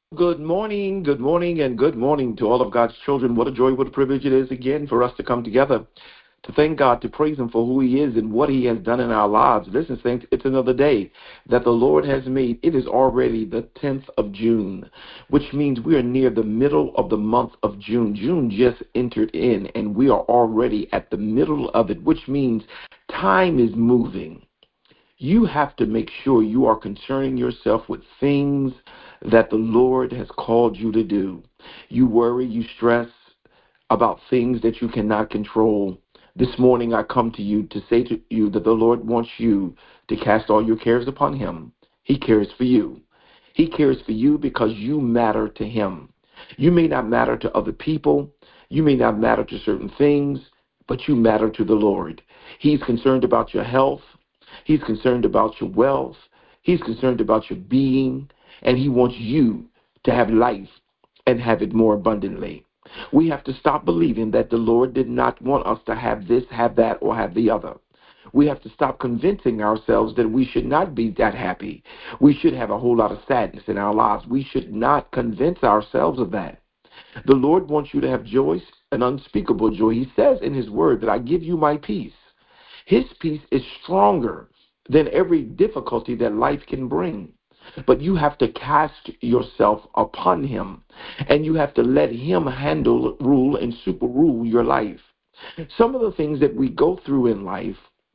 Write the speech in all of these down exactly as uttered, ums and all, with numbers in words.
Good morning, good morning, and good morning to all of God's children. What a joy, what a privilege it is again for us to come together to thank God, to praise Him for who He is and what He has done in our lives. Listen, saints, it's another day that the Lord has made. It is already the tenth of June, which means we are near the middle of the month of June. June just entered in, and we are already at the middle of it, which means time is moving. You have to make sure you are concerning yourself with things that the Lord has called you to do. You worry, you stress about things that you cannot control. This morning I come to you to say to you that the Lord wants you to cast all your cares upon Him. He cares for you. He cares for you because you matter to Him. You may not matter to other people. You may not matter to certain things, but you matter to the Lord. He's concerned about your health. He's concerned about your wealth. He's concerned about your being, and He wants you to have life and have it more abundantly. We have to stop believing that the Lord did not want us to have this, have that, or have the other. We have to stop convincing ourselves that we should not be that happy. We should have a whole lot of sadness in our lives. We should not convince ourselves of that. The Lord wants you to have joy, an unspeakable joy. He says in His word that I give you my peace. His peace is stronger than every difficulty that life can bring. But you have to cast yourself upon Him, and you have to let Him handle, rule, and super rule your life. Some of the things that we go through in life,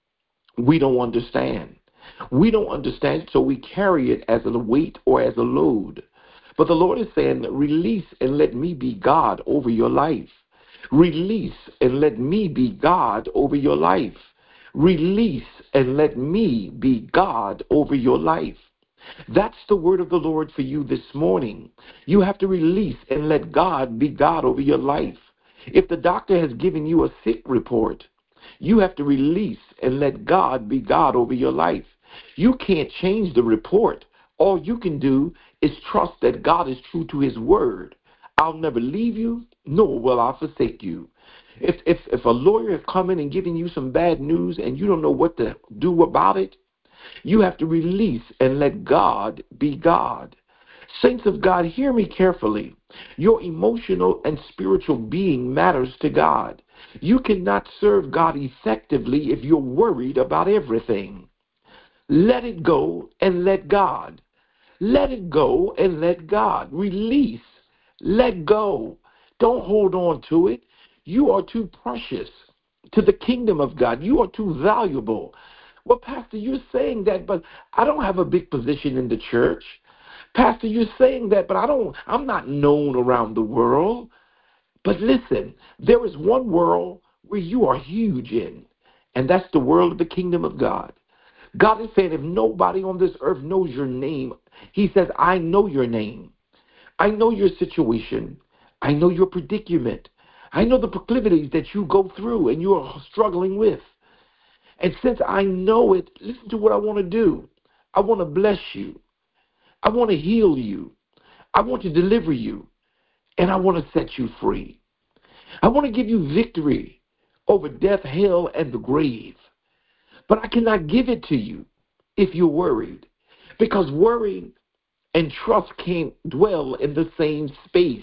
we don't understand. We don't understand, so we carry it as a weight or as a load. But the Lord is saying, release and let me be God over your life. Release and let me be God over your life. Release and let me be God over your life. That's the word of the Lord for you this morning. You have to release and let God be God over your life. If the doctor has given you a sick report, you have to release and let God be God over your life. You can't change the report. All you can do is trust that God is true to His word. I'll never leave you, nor will I forsake you. If, if, if a lawyer has come in and given you some bad news and you don't know what to do about it, you have to release and let God be God. Saints of God, hear me carefully. Your emotional and spiritual being matters to God. You cannot serve God effectively if you're worried about everything. Let it go and let God. Let it go and let God. Release. Let go. Don't hold on to it. You are too precious to the kingdom of God. You are too valuable. Well, Pastor, you're saying that, but I don't have a big position in the church. Pastor, you're saying that, but I don't, I'm not known around the world. But listen, there is one world where you are huge in, and that's the world of the kingdom of God. God is saying if nobody on this earth knows your name, He says, I know your name. I know your situation. I know your predicament. I know the proclivities that you go through and you are struggling with. And since I know it, listen to what I want to do. I want to bless you. I want to heal you. I want to deliver you. And I want to set you free. I want to give you victory over death, hell, and the grave. But I cannot give it to you if you're worried. Because worry and trust can't dwell in the same space.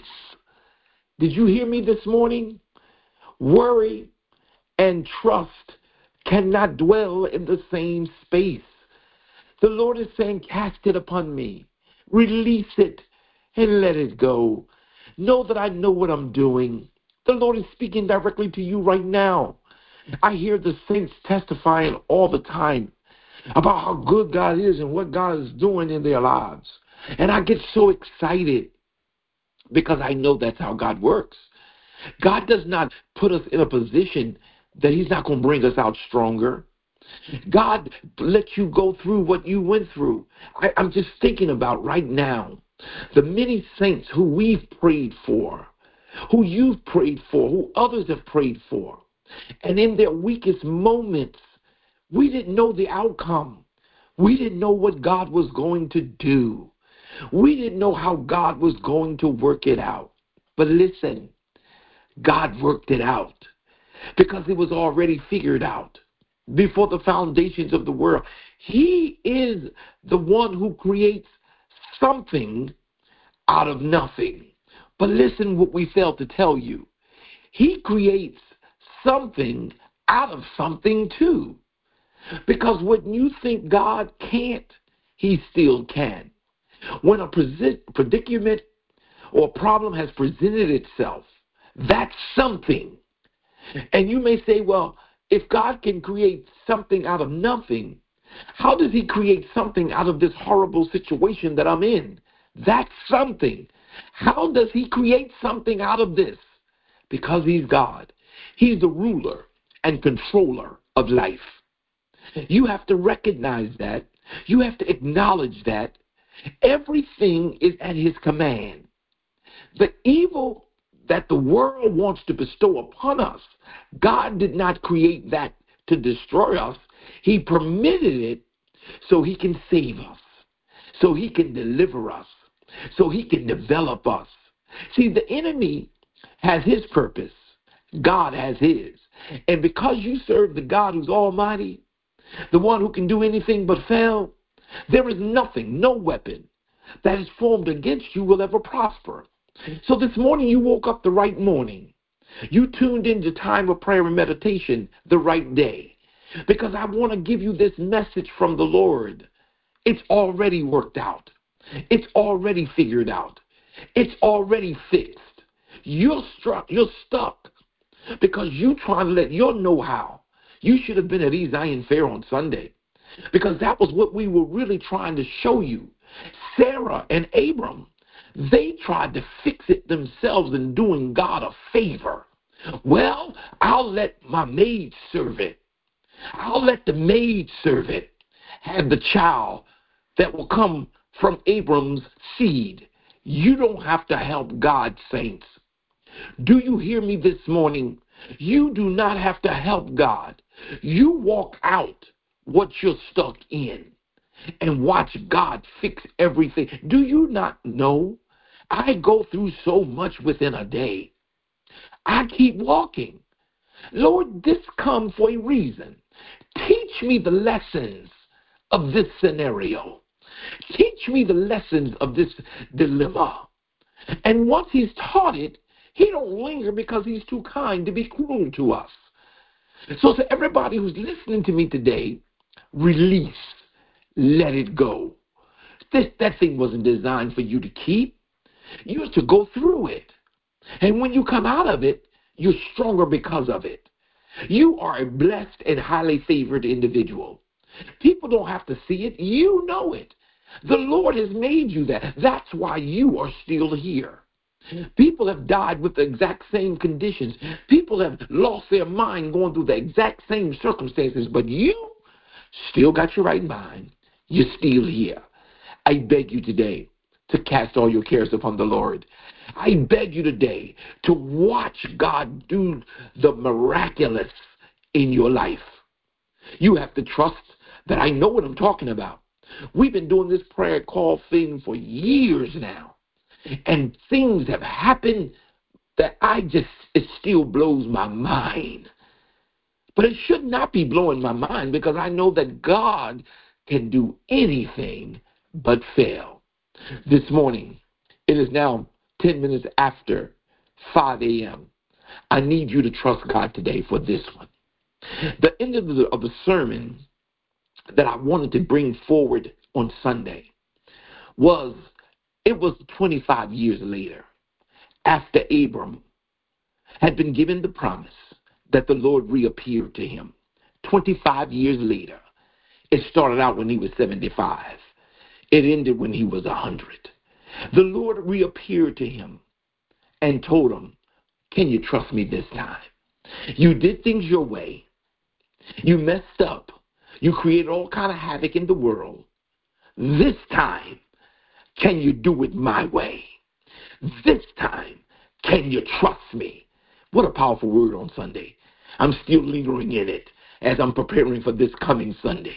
Did you hear me this morning? Worry and trust cannot dwell in the same space. The Lord is saying, cast it upon me. Release it and let it go. Know that I know what I'm doing. The Lord is speaking directly to you right now. I hear the saints testifying all the time about how good God is and what God is doing in their lives. And I get so excited because I know that's how God works. God does not put us in a position that He's not going to bring us out stronger. God let you go through what you went through. I, I'm just thinking about right now the many saints who we've prayed for, who you've prayed for, who others have prayed for. And in their weakest moments, we didn't know the outcome. We didn't know what God was going to do. We didn't know how God was going to work it out. But listen, God worked it out because it was already figured out before the foundations of the world. He is the one who creates something out of nothing. But listen what we failed to tell you. He creates something out of something too. Because when you think God can't, he still can. When a predicament or problem has presented itself, that's something. And you may say, well, if God can create something out of nothing, how does he create something out of this horrible situation that I'm in? That's something. How does he create something out of this? Because he's God. He's the ruler and controller of life. You have to recognize that. You have to acknowledge that. Everything is at his command. The evil that the world wants to bestow upon us, God did not create that to destroy us. He permitted it so he can save us, so he can deliver us, so he can develop us. See, the enemy has his purpose. God has his. And because you serve the God who's almighty, the one who can do anything but fail, there is nothing, no weapon that is formed against you will ever prosper. So this morning you woke up the right morning. You tuned into time of prayer and meditation the right day. Because I want to give you this message from the Lord. It's already worked out. It's already figured out. It's already fixed. You're struck, you're stuck because you trying to let your know-how. You should have been at East Zion Fair on Sunday, because that was what we were really trying to show you. Sarah and Abram, they tried to fix it themselves and doing God a favor. Well, I'll let my maid servant, I'll let the maid servant have the child that will come from Abram's seed. You don't have to help God, saints. Do you hear me this morning? You do not have to help God. You walk out what you're stuck in and watch God fix everything. Do you not know? I go through so much within a day. I keep walking. Lord, this comes for a reason. Teach me the lessons of this scenario. Teach me the lessons of this dilemma. And once he's taught it, he don't linger because he's too kind to be cruel to us. So to everybody who's listening to me today, release. Let it go. This, that thing wasn't designed for you to keep. You're to go through it. And when you come out of it, you're stronger because of it. You are a blessed and highly favored individual. People don't have to see it. You know it. The Lord has made you that. That's why you are still here. People have died with the exact same conditions. People have lost their mind going through the exact same circumstances, but you still got your right mind. You're still here. I beg you today to cast all your cares upon the Lord. I beg you today to watch God do the miraculous in your life. You have to trust that I know what I'm talking about. We've been doing this prayer call thing for years now. And things have happened that I just, it still blows my mind. But it should not be blowing my mind, because I know that God can do anything but fail. This morning, it is now ten minutes after five a.m. I need you to trust God today for this one. The end of the, of the sermon that I wanted to bring forward on Sunday was, it was twenty-five years later, after Abram had been given the promise that the Lord reappeared to him. twenty-five years later. It started out when he was seventy-five. It ended when he was one hundred. The Lord reappeared to him and told him, can you trust me this time? You did things your way. You messed up. You created all kind of havoc in the world. This time, can you do it my way? This time, can you trust me? What a powerful word on Sunday. I'm still lingering in it as I'm preparing for this coming Sunday.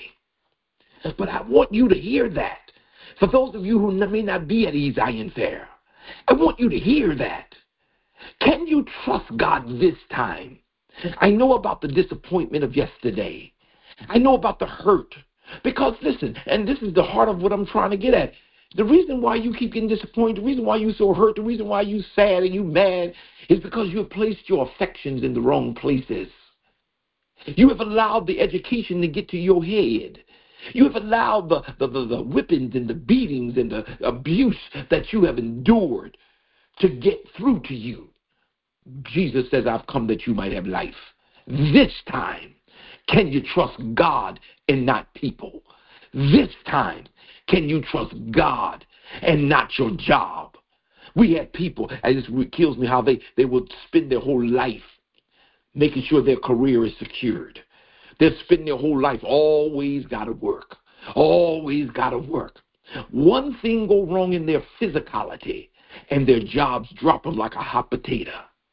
But I want you to hear that. For those of you who may not be at East Zion Fair, I want you to hear that. Can you trust God this time? I know about the disappointment of yesterday. I know about the hurt. Because listen, and this is the heart of what I'm trying to get at. The reason why you keep getting disappointed, the reason why you're so hurt, the reason why you're sad and you're mad is because you have placed your affections in the wrong places. You have allowed the education to get to your head. You have allowed the, the, the, the whippings and the beatings and the abuse that you have endured to get through to you. Jesus says, I've come that you might have life. This time, can you trust God and not people? This time, can you trust God and not your job? We had people, and it kills me how they, they would spend their whole life making sure their career is secured. They'll spend their whole life, always got to work, always got to work. One thing go wrong in their physicality, and their jobs drop them like a hot potato.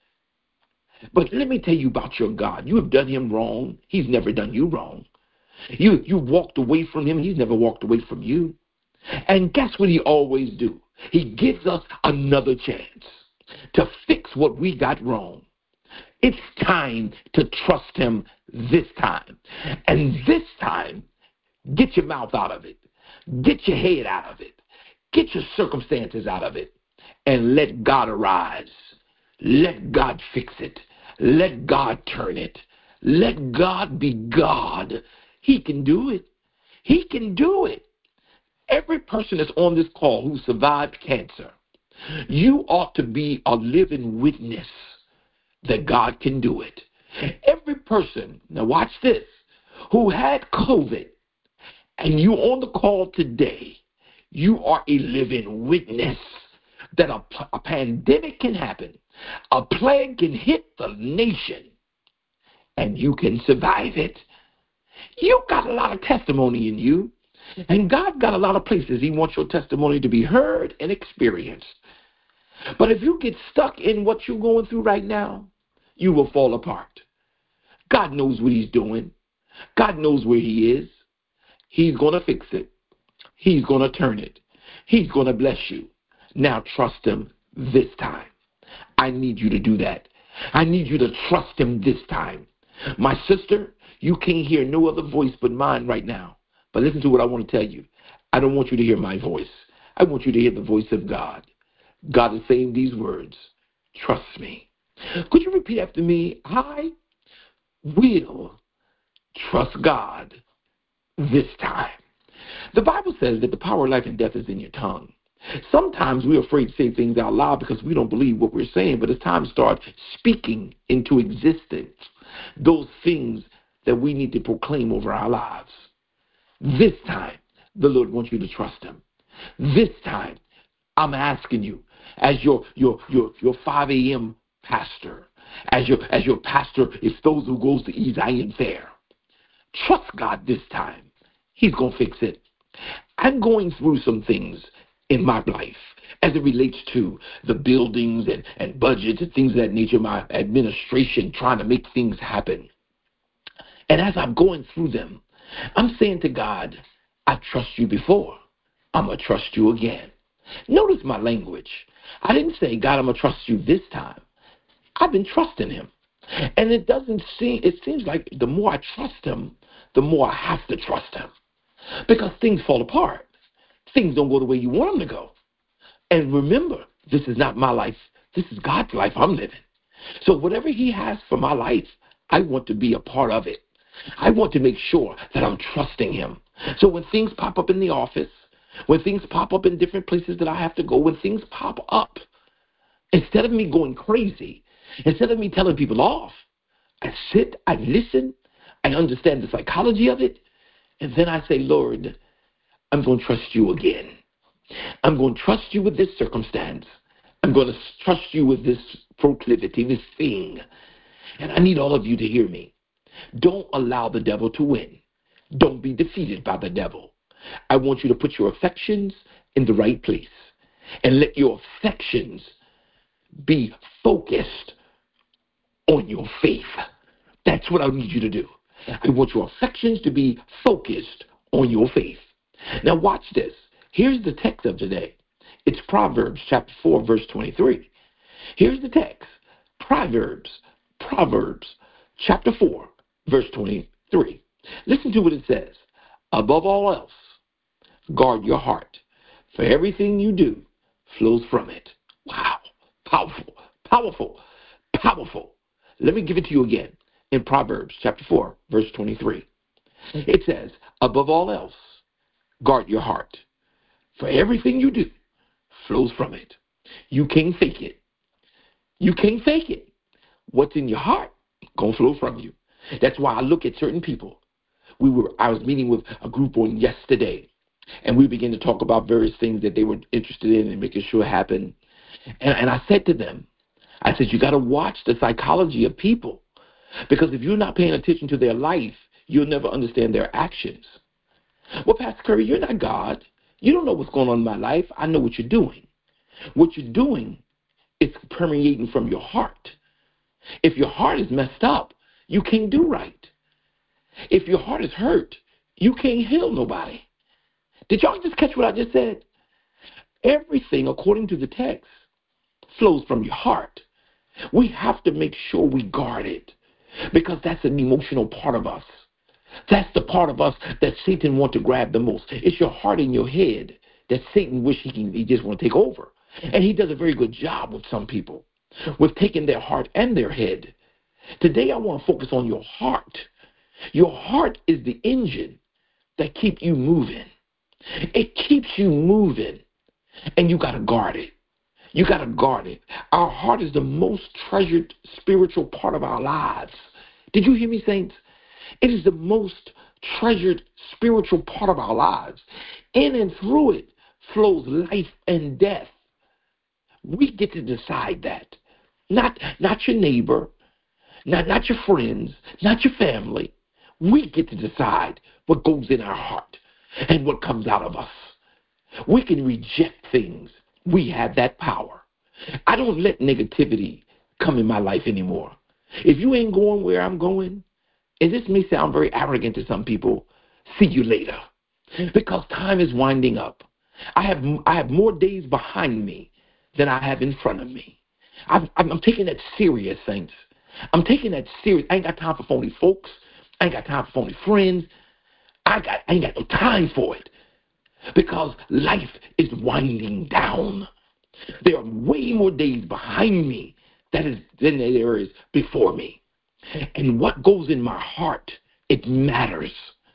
But let me tell you about your God. You have done him wrong. He's never done you wrong. You, you walked away from him. He's never walked away from you. And guess what he always do? He gives us another chance to fix what we got wrong. It's time to trust him this time. And this time, get your mouth out of it. Get your head out of it. Get your circumstances out of it. And let God arise. Let God fix it. Let God turn it. Let God be God. He can do it. He can do it. Every person that's on this call who survived cancer, you ought to be a living witness that God can do it. Every person, now watch this, who had COVID, and you on the call today, you are a living witness that a, a pandemic can happen, a plague can hit the nation, and you can survive it. You got a lot of testimony in you, and God got a lot of places he wants your testimony to be heard and experienced. But if you get stuck in what you're going through right now, you will fall apart. God knows what he's doing. God knows where he is. He's going to fix it. He's going to turn it. He's going to bless you. Now trust him this time. I need you to do that. I need you to trust him this time. My sister, you can't hear no other voice but mine right now. But listen to what I want to tell you. I don't want you to hear my voice. I want you to hear the voice of God. God is saying these words. Trust me. Could you repeat after me? I will trust God this time. The Bible says that the power of life and death is in your tongue. Sometimes we're afraid to say things out loud because we don't believe what we're saying, but it's time to start speaking into existence those things that we need to proclaim over our lives. This time, the Lord wants you to trust him. This time, I'm asking you, as your your your your five a.m. pastor, as your as your pastor is those who goes to E. Zion Fair, trust God this time. He's going to fix it. I'm going through some things in my life as it relates to the buildings and, and budgets and things of that nature, my administration trying to make things happen. And as I'm going through them, I'm saying to God, I trust you before. I'm going to trust you again. Notice my language. I didn't say, God, I'm going to trust you this time. I've been trusting him. And it doesn't seem, it seems like the more I trust him, the more I have to trust him. Because things fall apart. Things don't go the way you want them to go. And remember, this is not my life. This is God's life I'm living. So whatever he has for my life, I want to be a part of it. I want to make sure that I'm trusting him. So when things pop up in the office, when things pop up in different places that I have to go, when things pop up, instead of me going crazy, instead of me telling people off, I sit, I listen, I understand the psychology of it, and then I say, Lord, I'm going to trust you again. I'm going to trust you with this circumstance. I'm going to trust you with this proclivity, this thing. And I need all of you to hear me. Don't allow the devil to win. Don't be defeated by the devil. I want you to put your affections in the right place and let your affections be focused on your faith. That's what I need you to do. I want your affections to be focused on your faith. Now watch this. Here's the text of today. It's Proverbs chapter four, verse twenty-three. Here's the text. Proverbs, Proverbs chapter four, verse twenty-three. Listen to what it says. Above all else, guard your heart, For everything you do flows from it. Wow. Powerful, powerful, powerful. Let me give it to you again in Proverbs chapter four, verse twenty-three. It says, above all else, guard your heart. For everything you do flows from it. You can't fake it. You can't fake it. What's in your heart gonna flow from you. That's why I look at certain people. We were I was meeting with a group on yesterday, and we began to talk about various things that they were interested in and making sure happen. And, and I said to them, I said, you got to watch the psychology of people, because if you're not paying attention to their life, you'll never understand their actions. Well, Pastor Curry, you're not God. You don't know what's going on in my life. I know what you're doing. What you're doing is permeating from your heart. If your heart is messed up, you can't do right. If your heart is hurt, you can't heal nobody. Did y'all just catch what I just said? Everything, according to the text, flows from your heart. We have to make sure we guard it, because that's an emotional part of us. That's the part of us that Satan wants to grab the most. It's your heart and your head that Satan wish he can, he just want to take over. And he does a very good job with some people, with taking their heart and their head. Today I want to focus on your heart. Your heart is the engine that keeps you moving. It keeps you moving, and you got to guard it. You got to guard it. Our heart is the most treasured spiritual part of our lives. Did you hear me, saints? It is the most treasured spiritual part of our lives. In and through it flows life and death. We get to decide that. Not, not your neighbor, not, not your friends, not your family. We get to decide what goes in our heart and what comes out of us. We can reject things. We have that power. I don't let negativity come in my life anymore. If you ain't going where I'm going, and this may sound very arrogant to some people, see you later. Because time is winding up. I have I have more days behind me than I have in front of me. I've, I'm, I'm taking that serious, saints. I'm taking that serious. I ain't got time for phony folks. I ain't got time for phony friends. I, got, I ain't got no time for it. Because life is winding down. There are way more days behind me that is, than there is before me. And what goes in my heart, it matters.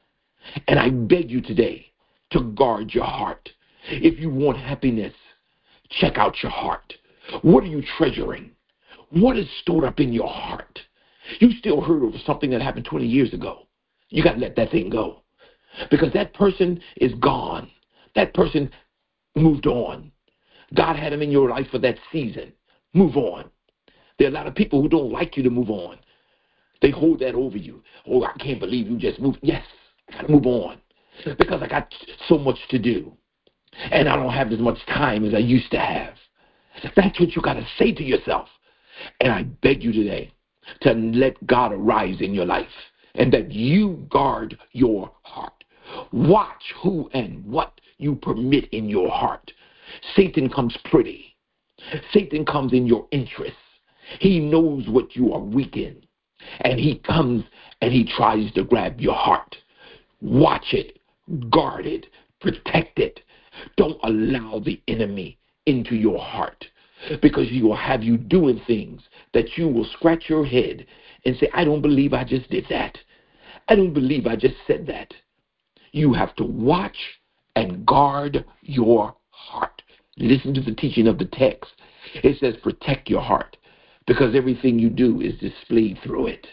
And I beg you today to guard your heart. If you want happiness, check out your heart. What are you treasuring? What is stored up in your heart? You still heard of something that happened twenty years ago. You got to let that thing go. Because that person is gone. That person moved on. God had him in your life for that season. Move on. There are a lot of people who don't like you to move on. They hold that over you. Oh, I can't believe you just moved. Yes, I got to move on because I got so much to do. And I don't have as much time as I used to have. That's what you got to say to yourself. And I beg you today to let God arise in your life and that you guard your heart. Watch who and what you permit in your heart. Satan comes pretty. Satan comes in your interests. He knows what you are weak in. And he comes and he tries to grab your heart. Watch it, guard it, protect it. Don't allow the enemy into your heart, because he will have you doing things that you will scratch your head and say, I don't believe I just did that. I don't believe I just said that. You have to watch and guard your heart. Listen to the teaching of the text. It says protect your heart, because everything you do is displayed through it.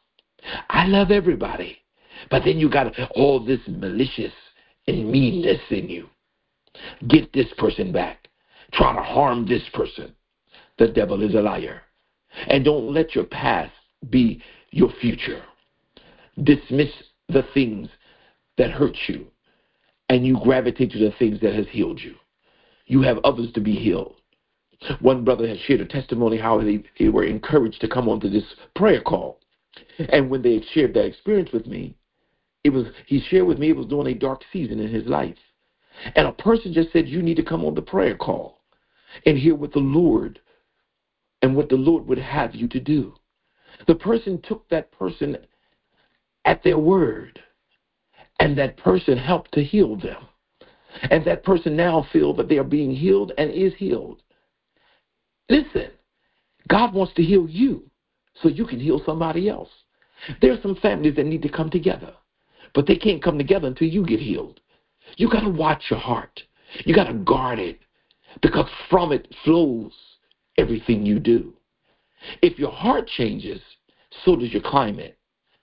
I love everybody, but then you got all this malicious and meanness in you. Get this person back. Try to harm this person. The devil is a liar. And don't let your past be your future. Dismiss the things that hurt you, and you gravitate to the things that has healed you. You have others to be healed. One brother has shared a testimony how they, they were encouraged to come onto this prayer call. And when they shared that experience with me, it was he shared with me it was during a dark season in his life. And a person just said, you need to come on the prayer call and hear what the Lord and what the Lord would have you to do. The person took that person at their word, and that person helped to heal them. And that person now feels that they are being healed and is healed. Listen, God wants to heal you so you can heal somebody else. There are some families that need to come together, but they can't come together until you get healed. You got to watch your heart. You got to guard it, because from it flows everything you do. If your heart changes, so does your climate,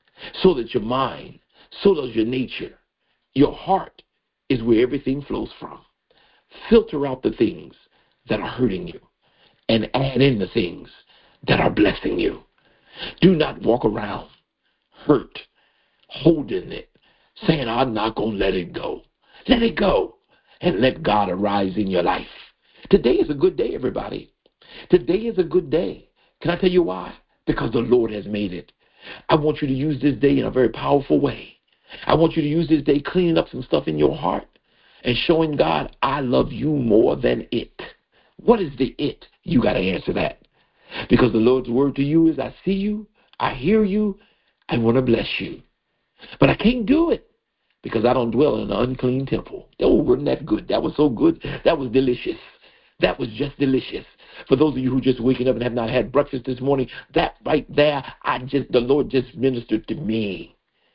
so does your mind, so does your nature. Your heart is where everything flows from. Filter out the things that are hurting you and add in the things that are blessing you. Do not walk around hurt, holding it, saying, I'm not going to let it go. Let it go and let God arise in your life. Today is a good day, everybody. Today is a good day. Can I tell you why? Because the Lord has made it. I want you to use this day in a very powerful way. I want you to use this day cleaning up some stuff in your heart and showing God, I love you more than it. What is the it? You got to answer that. Because the Lord's word to you is, I see you, I hear you, I want to bless you. But I can't do it because I don't dwell in an unclean temple. Oh, wasn't that good? That was so good. That was delicious. That was just delicious. For those of you who just waking up and have not had breakfast this morning, that right there, I just the Lord just ministered to me.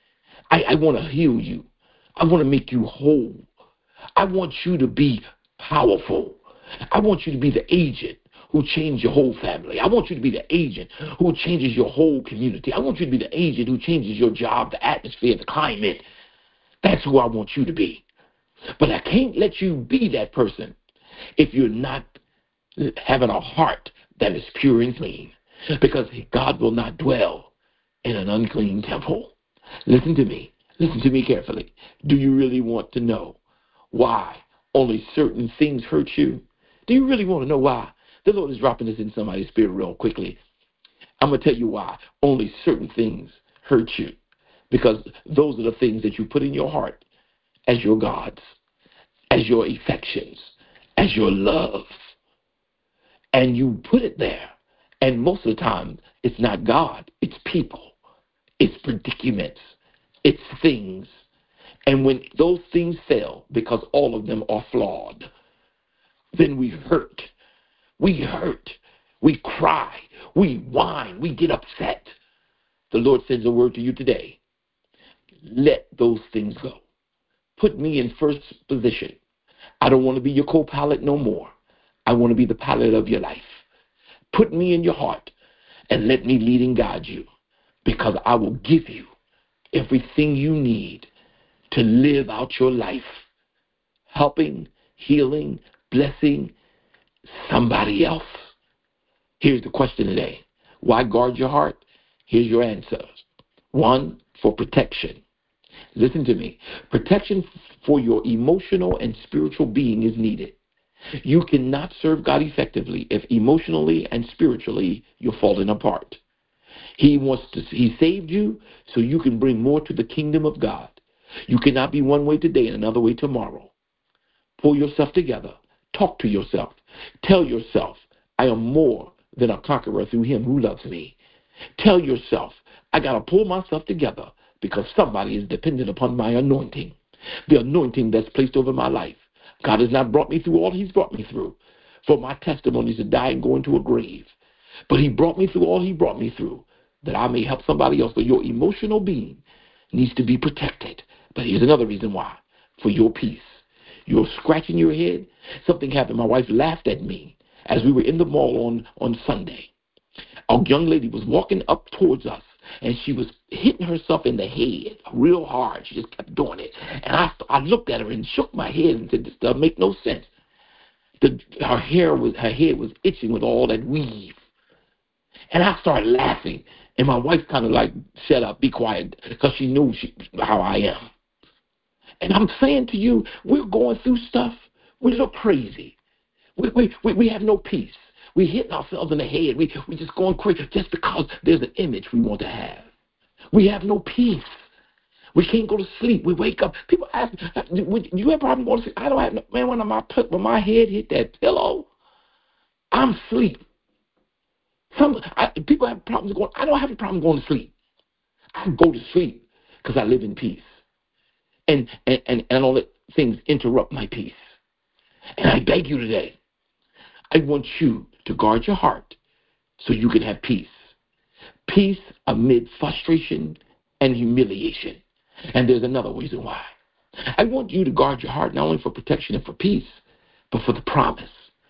I, I want to heal you. I want to make you whole. I want you to be powerful. I want you to be the agent who changes your whole family. I want you to be the agent who changes your whole community. I want you to be the agent who changes your job, the atmosphere, the climate. That's who I want you to be. But I can't let you be that person if you're not having a heart that is pure and clean, because God will not dwell in an unclean temple. Listen to me. Listen to me carefully. Do you really want to know why only certain things hurt you? Do you really want to know why? The Lord is dropping this in somebody's spirit real quickly. I'm going to tell you why only certain things hurt you. Because those are the things that you put in your heart as your gods, as your affections, as your love. And you put it there. And most of the time, it's not God. It's people. It's predicaments. It's things. And when those things fail, because all of them are flawed, then we hurt. We hurt. We cry. We whine. We get upset. The Lord sends a word to you today. Let those things go. Put me in first position. I don't want to be your co-pilot no more. I want to be the pilot of your life. Put me in your heart and let me lead and guide you, because I will give you everything you need to live out your life, helping, healing, blessing somebody else. Here's the question today. Why guard your heart? Here's your answers. One, for protection. Listen to me. Protection for your emotional and spiritual being is needed. You cannot serve God effectively if emotionally and spiritually you're falling apart. He wants to, he saved you so you can bring more to the kingdom of God. You cannot be one way today and another way tomorrow. Pull yourself together. Talk to yourself. Tell yourself, I am more than a conqueror through him who loves me. Tell yourself, I got to pull myself together because somebody is dependent upon my anointing, the anointing that's placed over my life. God has not brought me through all he's brought me through for my testimonies to die and go into a grave. But he brought me through all he brought me through that I may help somebody else. But your emotional being needs to be protected. But here's another reason why. For your peace. You're scratching your head. Something happened. My wife laughed at me as we were in the mall on, on Sunday. A young lady was walking up towards us, and she was hitting herself in the head real hard. She just kept doing it. And I, I looked at her and shook my head and said, this doesn't make no sense. The, her hair was, her head was itching with all that weave. And I started laughing. And my wife kind of like, shut up, be quiet, because she knew she, how I am. And I'm saying to you, we're going through stuff. We look crazy. We, we, we, we have no peace. We hitting ourselves in the head. We, we just going crazy just because there's an image we want to have. We have no peace. We can't go to sleep. We wake up. People ask, do you have a problem going to sleep? I don't have no, man, when my, when my head hit that pillow, I'm asleep. Some I, people have problems going, I don't have a problem going to sleep. I go to sleep because I live in peace. And, and, and, and I don't let things interrupt my peace. And I beg you today, I want you to guard your heart so you can have peace. Peace amid frustration and humiliation. And there's another reason why. I want you to guard your heart not only for protection and for peace, but for the promise.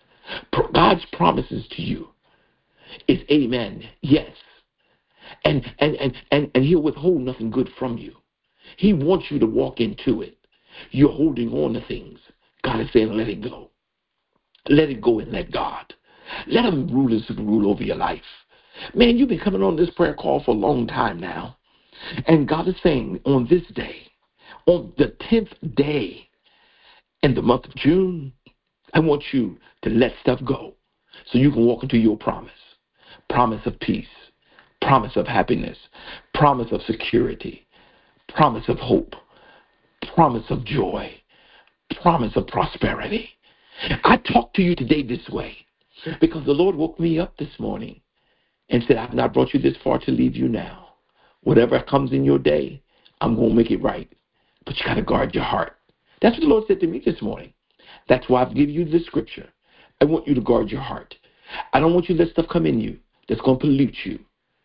God's promises to you is amen, yes. And, and, and, and, and he'll withhold nothing good from you. He wants you to walk into it. You're holding on to things. God is saying, let it go. Let it go and let God. Let him rule and rule over your life. Man, you've been coming on this prayer call for a long time now. And God is saying on this day, on the tenth day in the month of June, I want you to let stuff go so you can walk into your promise. Promise of peace, promise of happiness, promise of security, promise of hope, promise of joy, promise of prosperity. I talk to you today this way because the Lord woke me up this morning and said, I've not brought you this far to leave you now. Whatever comes in your day, I'm going to make it right. But you got to guard your heart. That's what the Lord said to me this morning. That's why I've given you this scripture. I want you to guard your heart. I don't want you to let stuff come in you that's going to pollute you.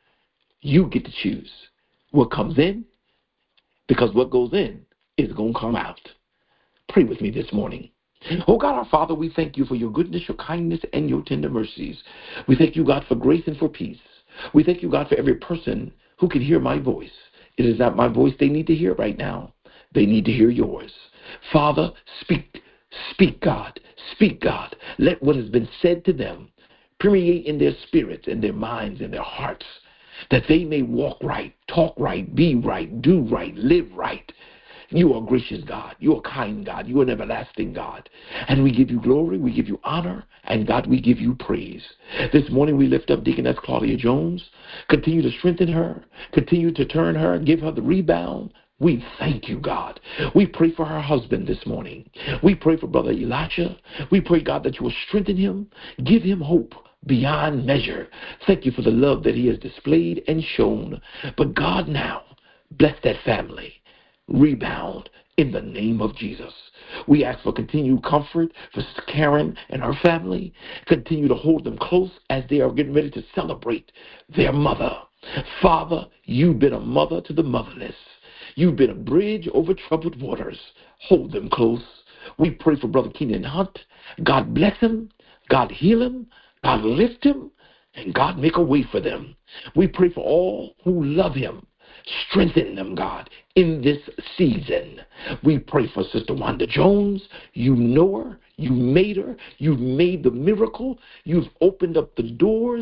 You get to choose what comes in, because what goes in is going to come out. Pray with me this morning. Oh God, our Father, we thank you for your goodness, your kindness, and your tender mercies. We thank you, God, for grace and for peace. We thank you, God, for every person who can hear my voice. It is not my voice they need to hear right now. They need to hear yours. Father, speak. Speak, God. Speak, God. Let what has been said to them permeate in their spirits, in their minds, in their hearts, that they may walk right, talk right, be right, do right, live right. You are gracious God. You are kind God. You are an everlasting God. And we give you glory, we give you honor, and God, we give you praise. This morning we lift up Deaconess Claudia Jones. Continue to strengthen her. Continue to turn her, give her the rebound. We thank you, God. We pray for her husband this morning. We pray for Brother Elijah. We pray, God, that you will strengthen him, give him hope beyond measure. Thank you for the love that he has displayed and shown. But God, now, bless that family. Rebound in the name of Jesus. We ask for continued comfort for Sister Karen and her family. Continue to hold them close as they are getting ready to celebrate their mother. Father, you've been a mother to the motherless. You've been a bridge over troubled waters. Hold them close. We pray for Brother Keenan Hunt. God bless him. God heal him. God lift him. And God make a way for them. We pray for all who love him. Strengthen them, God, in this season. We pray for Sister Wanda Jones. You know her. You made her. You've made the miracle. You've opened up the doors.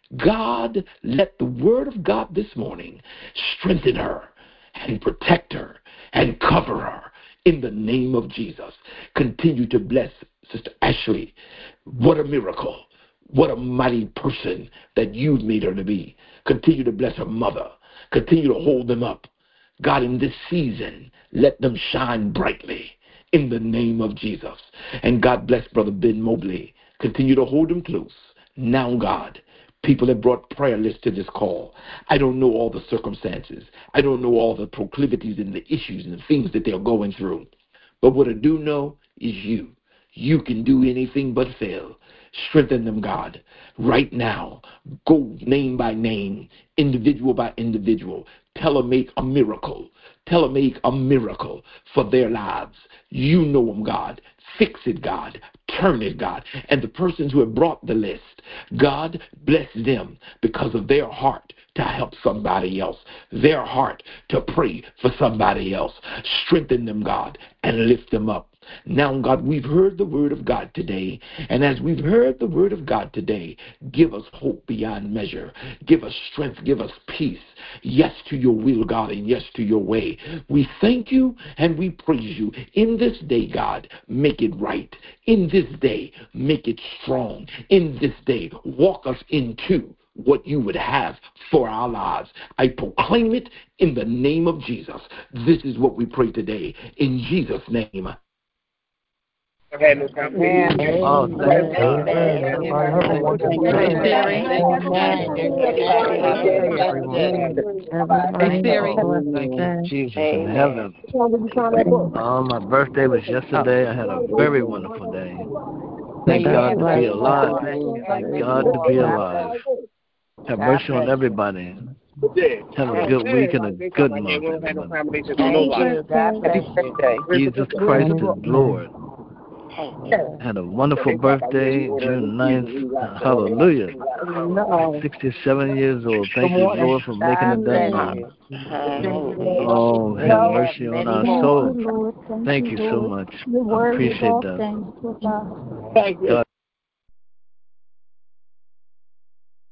God, let the word of God this morning strengthen her and protect her and cover her in the name of Jesus. Continue to bless Sister Ashley. What a miracle. What a mighty person that you've made her to be. Continue to bless her mother. Continue to hold them up. God, in this season, let them shine brightly in the name of Jesus. And God bless Brother Ben Mobley. Continue to hold him close. Now, God, people have brought prayer lists to this call. I don't know all the circumstances. I don't know all the proclivities and the issues and the things that they're going through. But what I do know is you. You can do anything but fail. Strengthen them, God, right now. Go name by name, individual by individual. Tell them make a miracle. Tell them make a miracle for their lives. You know them, God. Fix it, God. Turn it, God. And the persons who have brought the list, God, bless them because of their heart to help somebody else, their heart to pray for somebody else. Strengthen them, God, and lift them up. Now, God, we've heard the word of God today, and as we've heard the word of God today, give us hope beyond measure. Give us strength. Give us peace. Yes to your will, God, and yes to your way. We thank you and we praise you. In this day, God, make it right. In this day, make it strong. In this day, walk us into what you would have for our lives. I proclaim it in the name of Jesus. This is what we pray today. In Jesus' name. had no conversation. Oh, thank God. Everybody have a wonderful Hey, day. Siri. Hey, Siri. Thank you, Jesus in heaven. Oh, my birthday was yesterday. I had a very wonderful day. Thank God to be alive. Thank God to be alive. Have mercy on everybody. Have a good week and a good month, everybody. Jesus Christ is Lord. Had a wonderful birthday, June ninth. Hallelujah. sixty-seven years old. Thank you, Lord, for making it that long. Oh, have mercy on our soul. Thank you so much. I appreciate that. God